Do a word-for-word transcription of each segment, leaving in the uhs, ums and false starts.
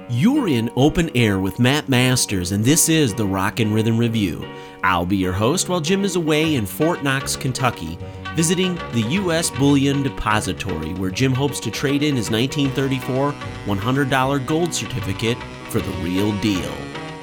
You're in Open Air with Matt Masters, and this is the Rock and Rhythm Review. I'll be your host while Jim is away in Fort Knox, Kentucky, visiting the U S Bullion Depository, where Jim hopes to trade in his nineteen thirty-four one hundred dollars gold certificate for the real deal.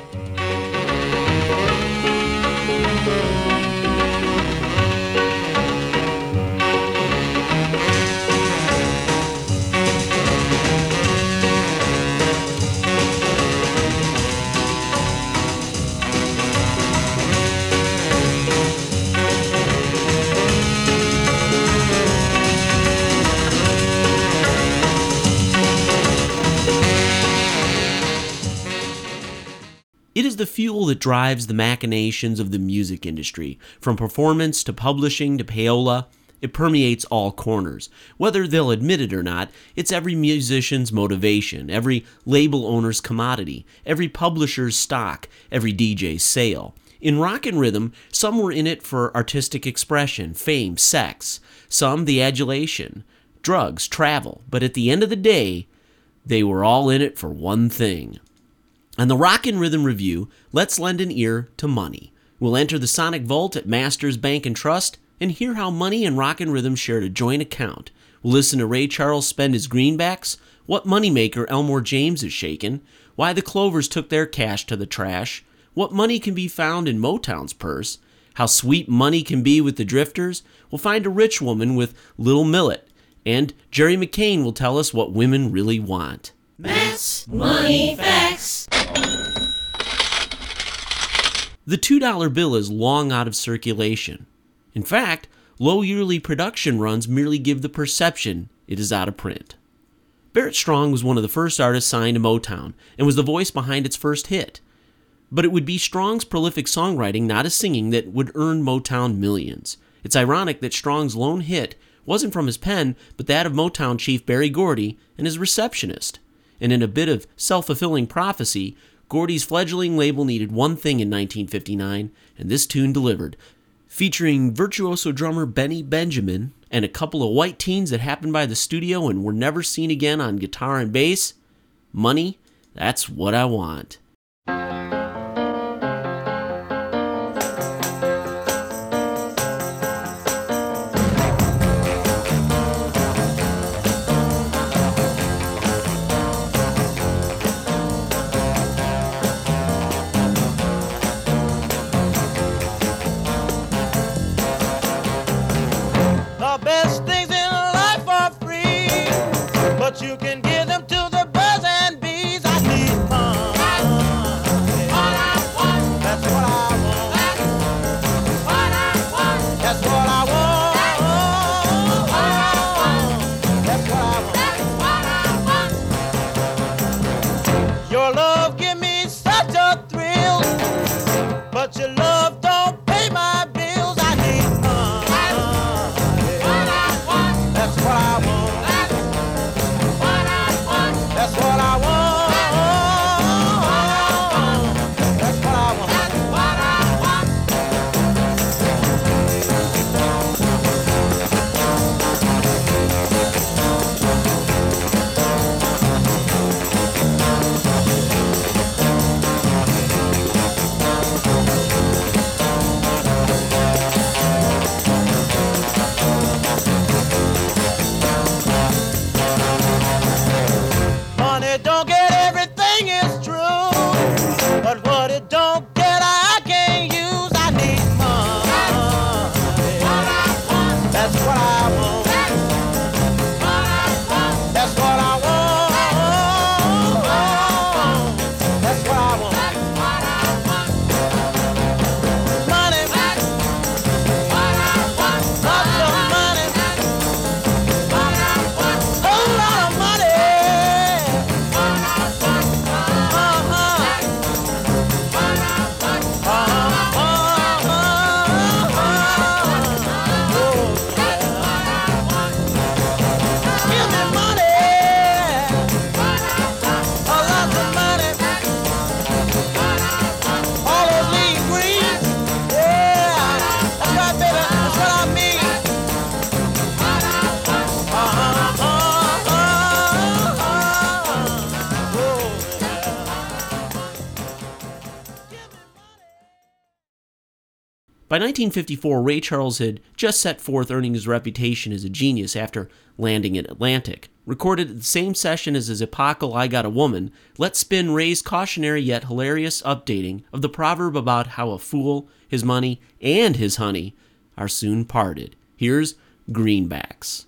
It is the fuel that drives the machinations of the music industry. From performance to publishing to payola, it permeates all corners. Whether they'll admit it or not, it's every musician's motivation, every label owner's commodity, every publisher's stock, every D J's sale. In rock and rhythm, some were in it for artistic expression, fame, sex, some the adulation, drugs, travel, but at the end of the day, they were all in it for one thing. On the Rock and Rhythm Review, let's lend an ear to money. We'll enter the Sonic Vault at Masters Bank and Trust and hear how money and rock and rhythm shared a joint account. We'll listen to Ray Charles spend his greenbacks, what moneymaker Elmore James is shaking, why the Clovers took their cash to the trash, what money can be found in Motown's purse, how sweet money can be with the Drifters. We'll find a rich woman with Little Millet, and Jerry McCain will tell us what women really want. Matt's Money Facts. The two dollar bill is long out of circulation. In fact, low yearly production runs merely give the perception it is out of print. Barrett Strong was one of the first artists signed to Motown and was the voice behind its first hit. But it would be Strong's prolific songwriting, not his singing, that would earn Motown millions. It's ironic that Strong's lone hit wasn't from his pen, but that of Motown chief Berry Gordy and his receptionist. And in a bit of self-fulfilling prophecy, Gordy's fledgling label needed one thing in nineteen fifty-nine, and this tune delivered. Featuring virtuoso drummer Benny Benjamin and a couple of white teens that happened by the studio and were never seen again on guitar and bass, Money, That's What I Want. You can give them to the birds and bees. I need fun. That's what I want. That's what I want. That's what I want. That's what I want. Your love give me such a thrill, but your love don't pay my bills. I need fun. That's what I want. That's what I want. That's what I want. That's what I want. Money don't get everything, it's true, but what it don't get I can't use. I need money. That's what I want. That's what I want. That's what I want. Money. Lots of money. Whole lot of money. Money. By nineteen fifty-four, Ray Charles had just set forth earning his reputation as a genius after landing at Atlantic. Recorded at the same session as his epochal I Got a Woman, let's spin Ray's cautionary yet hilarious updating of the proverb about how a fool, his money, and his honey are soon parted. Here's Greenbacks.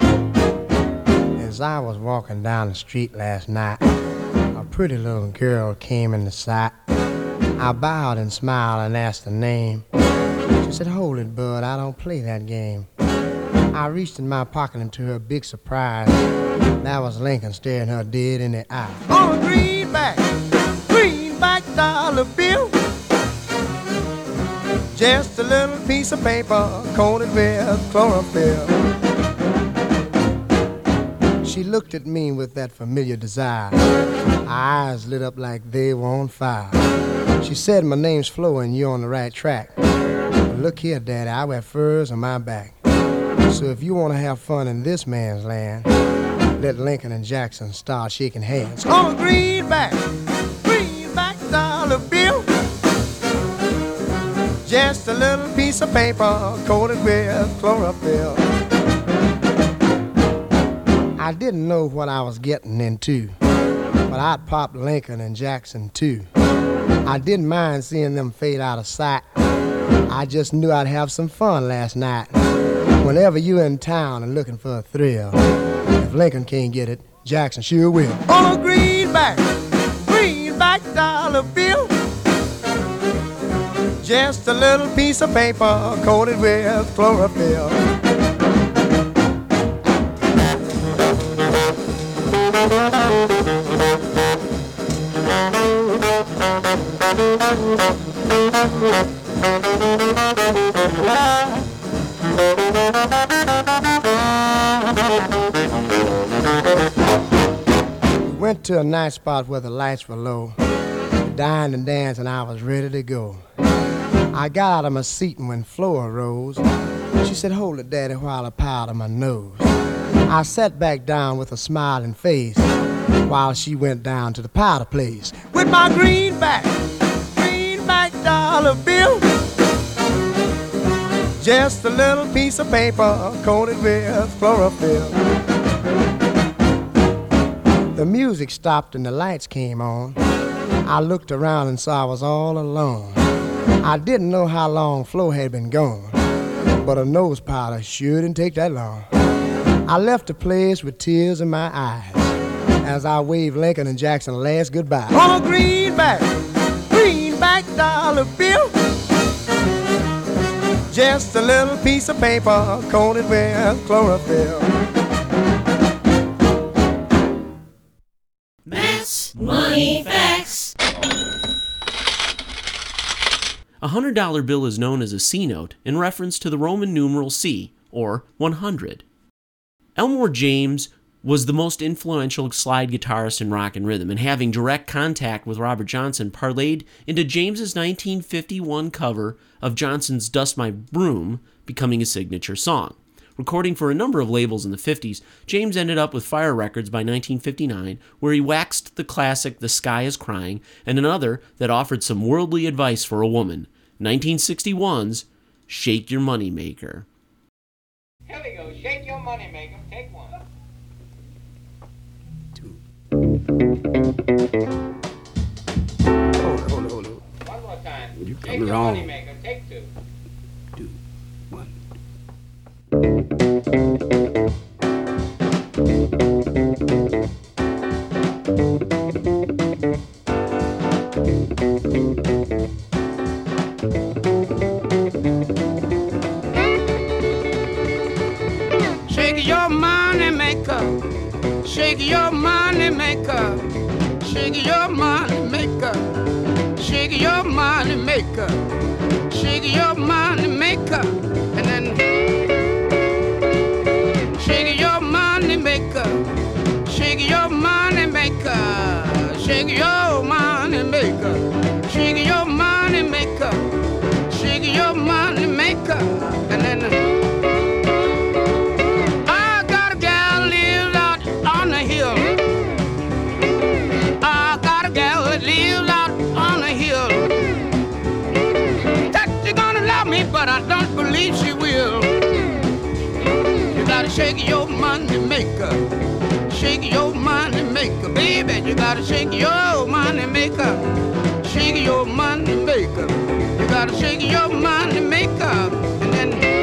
As I was walking down the street last night, a pretty little girl came into sight. I bowed and smiled and asked her name. She said, "Hold it, bud, I don't play that game." I reached in my pocket, and to her big surprise, that was Lincoln staring her dead in the eye. On a greenback, greenback dollar bill, just a little piece of paper coated with chlorophyll. She looked at me with that familiar desire. Her eyes lit up like they were on fire. She said, "My name's Flo and you're on the right track. But look here, Daddy, I wear furs on my back. So if you want to have fun in this man's land, let Lincoln and Jackson start shaking hands." On a greenback, greenback dollar bill, just a little piece of paper coated with chlorophyll. I didn't know what I was getting into, but I'd pop Lincoln and Jackson too. I didn't mind seeing them fade out of sight. I just knew I'd have some fun last night. Whenever you're in town and looking for a thrill, if Lincoln can't get it, Jackson sure will. On a greenback, greenback dollar bill, just a little piece of paper coated with chlorophyll. We went to a nice spot where the lights were low. Dined and danced and I was ready to go. I got out of my seat and when Flo arose, she said, "Hold it, Daddy, while I powder my nose." I sat back down with a smiling face while she went down to the powder place with my greenback, greenback dollar bill, just a little piece of paper coated with chlorophyll. The music stopped and the lights came on. I looked around and saw I was all alone. I didn't know how long Flo had been gone, but a nose powder sure didn't take that long. I left the place with tears in my eyes as I waved Lincoln and Jackson last goodbye. On a greenback, greenback dollar bill, just a little piece of paper coated with chlorophyll. Matt's Money Facts. A one hundred dollar bill is known as a C note in reference to the Roman numeral C, or one hundred. Elmore James was the most influential slide guitarist in rock and rhythm, and having direct contact with Robert Johnson parlayed into James's nineteen fifty-one cover of Johnson's "Dust My Broom" becoming a signature song. Recording for a number of labels in the fifties, James ended up with Fire Records by nineteen fifty-nine, where he waxed the classic "The Sky is Crying" and another that offered some worldly advice for a woman, nineteen sixty-one's "Shake Your Money Maker." Here we go. Shake your money maker. Take one. Hold it, hold it, hold it. One more time. You Shake coming your wrong. money maker. Take two. Two, one. Shake your money maker, shake your money maker, shake your money maker, shake your money maker, shake your money maker, and then shake your money maker, shake your money maker, shake your money maker, shake your money maker, shake your money maker, and then. believe she will. You gotta shake your money maker. Shake your money maker, baby. You gotta shake your money maker. Shake your money maker. You gotta shake your money maker. And then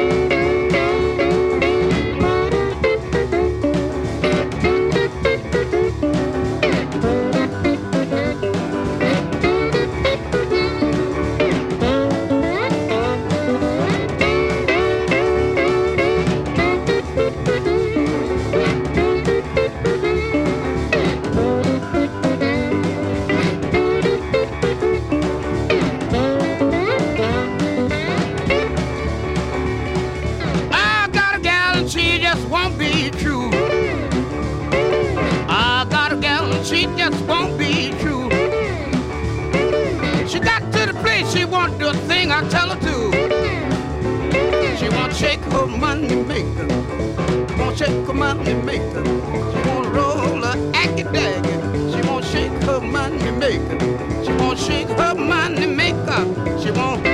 I tell her to. She won't shake her money maker. Won't shake her money maker. She won't roll her acky daggy. She won't shake her money maker. She won't shake her money maker. She won't.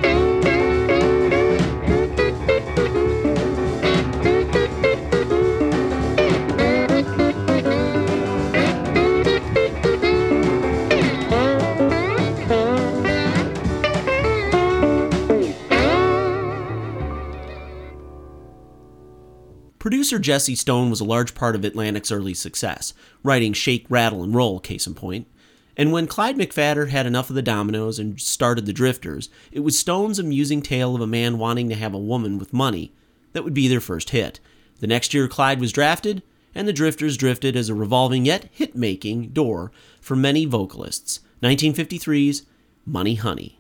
Producer Jesse Stone was a large part of Atlantic's early success, writing Shake, Rattle, and Roll, case in point. And when Clyde McPhatter had enough of the Dominoes and started the Drifters, it was Stone's amusing tale of a man wanting to have a woman with money that would be their first hit. The next year, Clyde was drafted, and the Drifters drifted as a revolving yet hit-making door for many vocalists. nineteen fifty-three's Money Honey.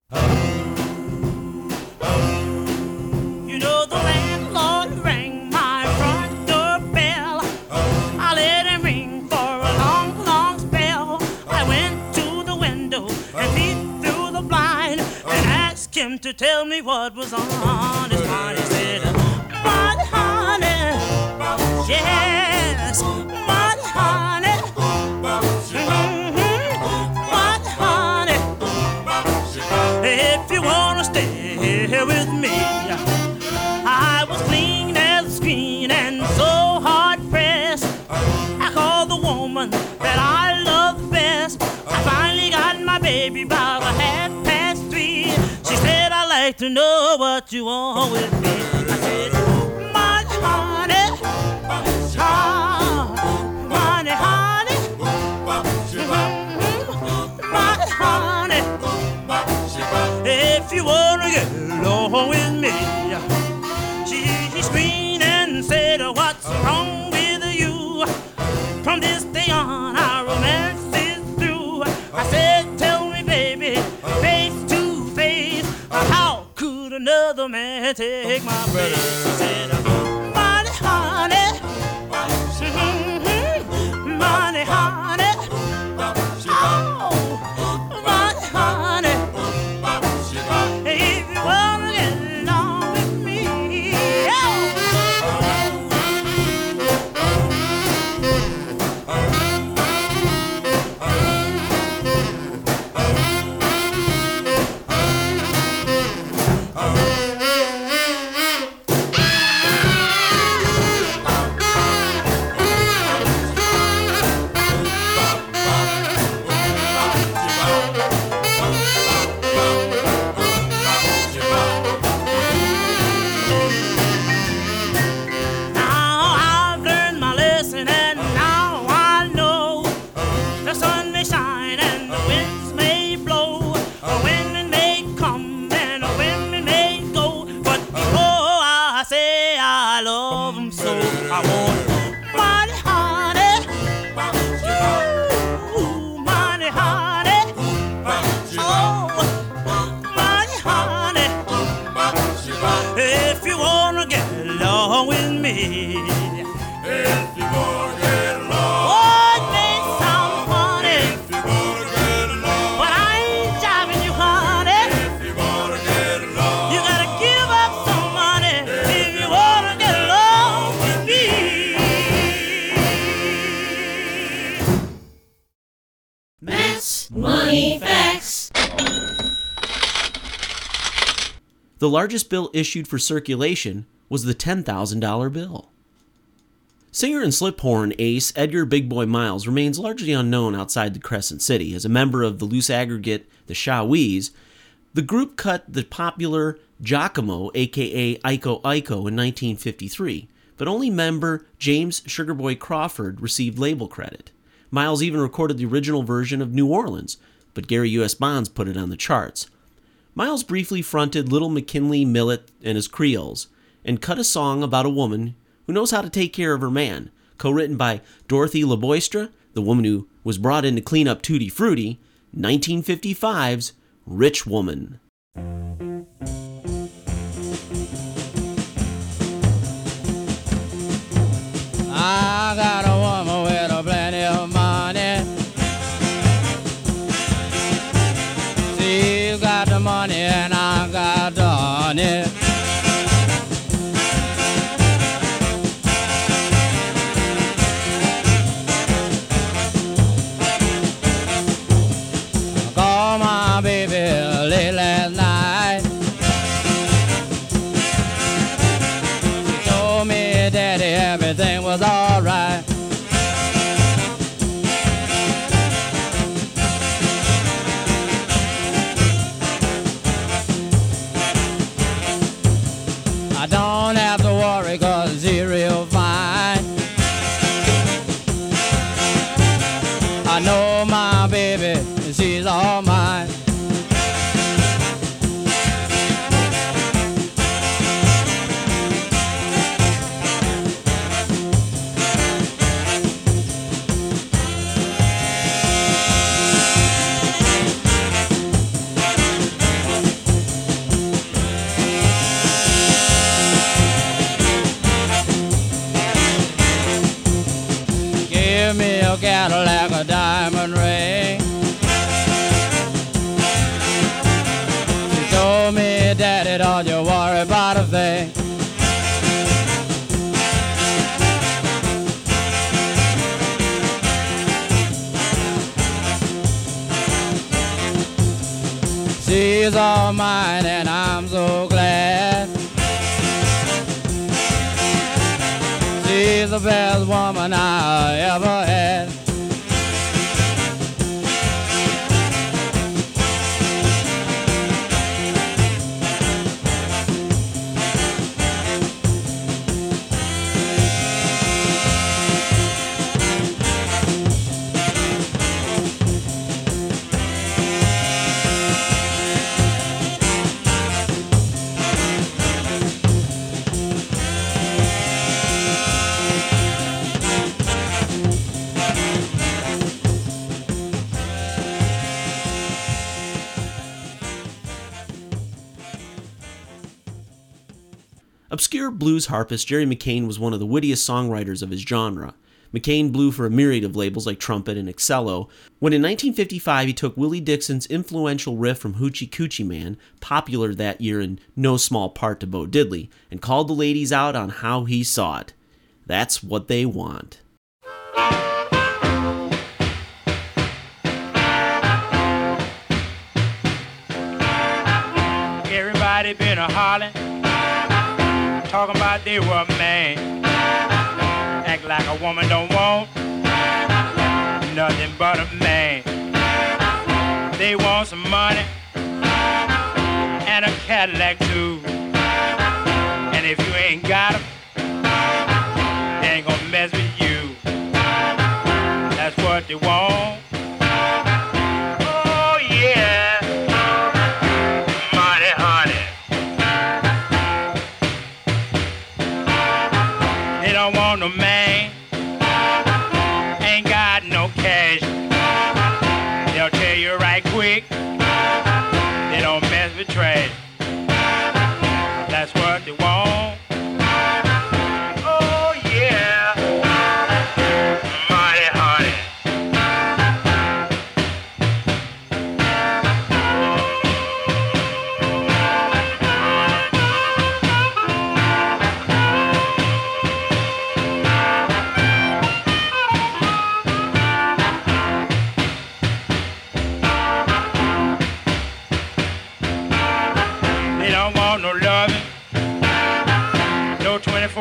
Him to tell me what was on his mind. He said, money, honey, yes, money, honey, mm-hmm. Money, honey, if you wanna stay here with me. I was clean as a screen and so hard pressed. I called the woman that I love the best. I finally got my baby by the half past three. She said, I'd like to know what you want with me. I said, money, honey, ah, money, honey, mm-hmm. Money, honey, if you wanna get along with me. She, she screamed and said, what's wrong with you? From this day on, our romance is through. I said, tell me, baby, face to face, how could another man take my place? She said, money, honey, mm-hmm. Money, honey, oh, money, honey, if you wanna get along with me, oh. Money Facts. The largest bill issued for circulation was the ten thousand dollars bill. Singer and slip horn ace Edgar Big Boy Miles remains largely unknown outside the Crescent City. As a member of the loose aggregate, the Shawees, the group cut the popular Giacomo, aka Iko Iko, in nineteen fifty-three, but only member James Sugarboy Crawford received label credit. Miles even recorded the original version of New Orleans, but Gary U S. Bonds put it on the charts. Miles briefly fronted Little McKinley Millet and his Creoles, and cut a song about a woman who knows how to take care of her man, co-written by Dorothy LaBoistre, the woman who was brought in to clean up Tutti Frutti, nineteen fifty-five's Rich Woman. I got a woman with a plenty of money. She's got the money and I got the honey. I called my baby late last night. She told me, Daddy, everything was all right. I don't have to worry 'cause she's real fine. I know my baby, she's all mine. Give me a Cadillac, a diamond ring. She told me, Daddy, don't you worry about a thing. She's all mine and I'm so glad. She's the best woman I ever had. Obscure blues harpist Jerry McCain was one of the wittiest songwriters of his genre. McCain blew for a myriad of labels like Trumpet and Excello, when in nineteen fifty-five he took Willie Dixon's influential riff from Hoochie Coochie Man, popular that year in no small part to Bo Diddley, and called the ladies out on how he saw it. That's what they want. Everybody been a hollering, talking about they were a man. Act like a woman don't want nothing but a man. They want some money and a Cadillac too. And if you ain't got 'em, they ain't gonna mess with you. That's what they want. Oh yeah, money, honey. They don't want no man, ain't got no cash. They'll tell you right quick, they don't mess with trash. That's what they want. Oh yeah, money, honey.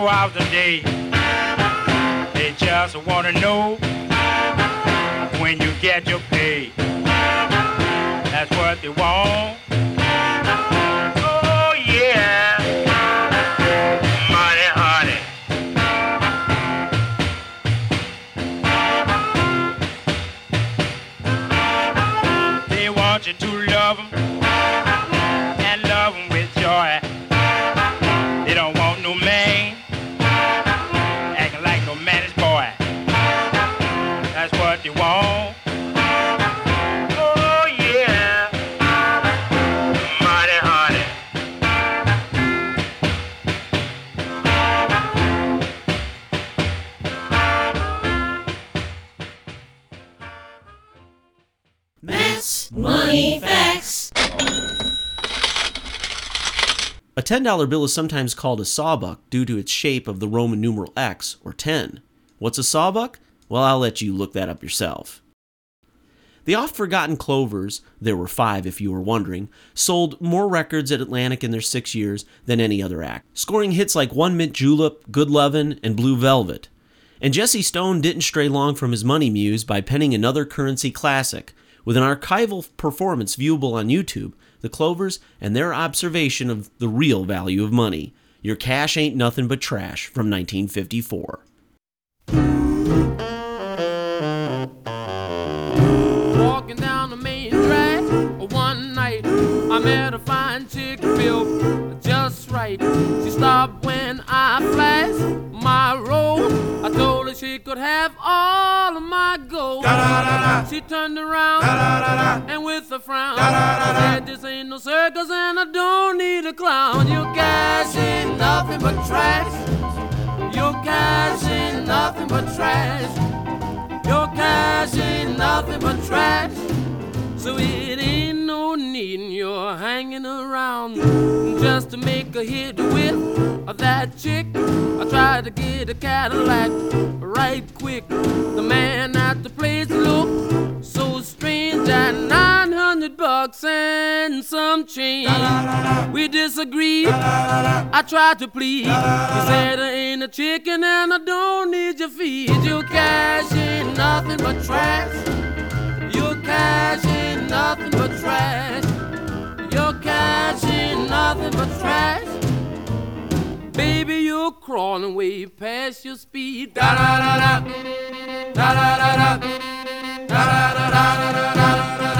twenty-four hours a day. They just want to know when you get your pay. That's what they want. Oh yeah, money, honey. They want you to love them and love them with joy. They don't want no man acting like no man's boy. That's what they want. Oh yeah, money, honey. Matt's Money Facts. A ten dollar bill is sometimes called a sawbuck due to its shape of the Roman numeral X, or ten. What's a sawbuck? Well, I'll let you look that up yourself. The oft-forgotten Clovers, there were five if you were wondering, sold more records at Atlantic in their six years than any other act, scoring hits like One Mint Julep, Good Lovin', and Blue Velvet. And Jesse Stone didn't stray long from his money muse by penning another Currency classic, with an archival performance viewable on YouTube, the Clovers and their observation of the real value of money. Your cash ain't nothing but trash, from nineteen fifty-four. Walking down the main drag one night, I met a fine chick built just right. She stopped when I flashed my roll. I told her she could have all of my gold. She turned around and with a frown said, "This ain't no circus and I don't need a clown. Your cash ain't nothing but trash. Your cash ain't nothing but trash. Your cash ain't nothing but trash. So it ain't no need you're hanging around just to make a hit with that chick." I tried to get a Cadillac right quick. The man at the place looked so strange at nine hundred bucks and some change. We disagreed. I tried to plead. He said I ain't a chicken and I don't need your feed. Your cash ain't nothing but trash. Your cash ain't nothing but trash. Your cash ain't nothing but trash. Baby, you're crawling way past your speed. Da da da da. Da da da da. Da da da da da da da da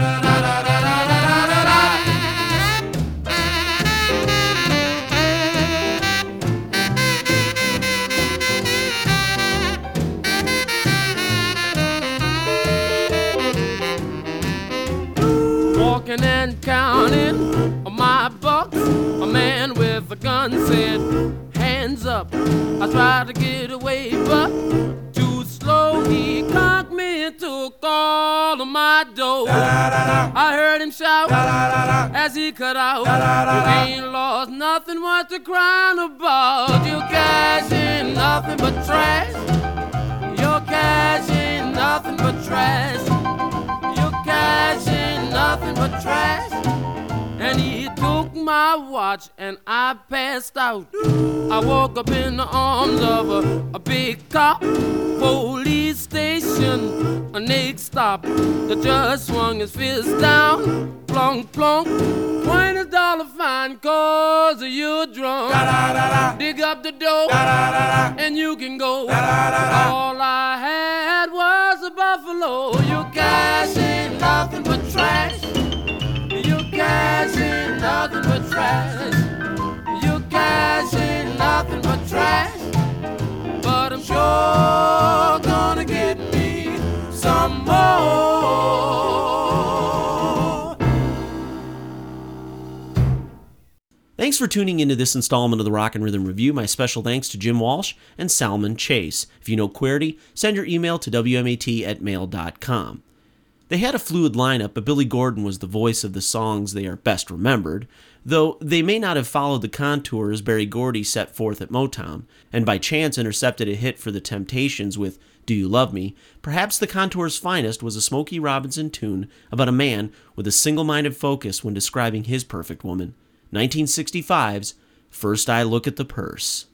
walking and counting my bucks, a man with a gun said, "Hands up." I tried to get away, but too slow. He conked me and took all of my dough. I heard him shout as he cut out, "You ain't lost nothing, what you crying about? Your cash ain't nothing but trash. Your cash ain't nothing but trash. Your cash ain't nothing but trash." And he took my watch and I passed out. I woke up in the arms of a, a big cop. Police station, a next stop. The judge swung his fist down, plunk, plunk. Twenty dollar fine cause you're drunk. Dig up the dough and you can go. All I had was a buffalo. Your cash ain't nothing but trash. Your cash ain't nothing but trash. Your cash ain't nothing but trash. But I'm sure gonna get me some more. Thanks for tuning into this installment of the Rock and Rhythm Review. My special thanks to Jim Walsh and Salmon Chase. If you know QWERTY, send your email to W M A T at mail dot com. They had a fluid lineup, but Billy Gordon was the voice of the songs they are best remembered, though they may not have followed the contours Berry Gordy set forth at Motown, and by chance intercepted a hit for the Temptations with Do You Love Me. Perhaps the contours' finest was a Smokey Robinson tune about a man with a single-minded focus when describing his perfect woman. nineteen sixty-five's First I Look at the Purse.